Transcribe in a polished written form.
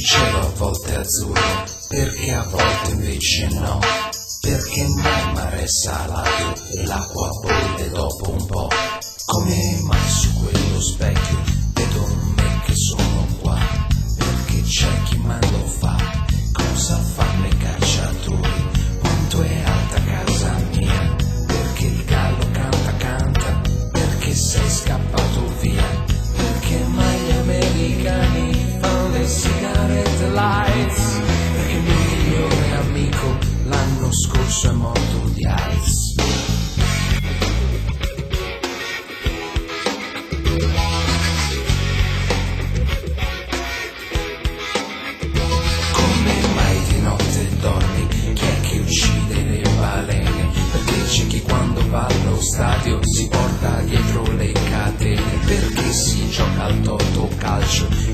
cielo a volte azzurro, perché a volte invece no? Perché mai mare è salato e l'acqua bolle dopo un po'? Come mai su quello specchio vedo me che sono qua? Perché c'è chi me lo fa? Cosa fanno i cacciatori? Quanto è alta casa mia? Perché il gallo canta, perché sei scappato via? Perché mai gli americani fanno le sigarette lights? Perché il mio migliore amico l'anno scorso è morto di AIDS. Come mai di notte dormi? Chi è che uccide le balene? Perché c'è chi quando va allo stadio si porta dietro le catene? Perché si gioca al totto calcio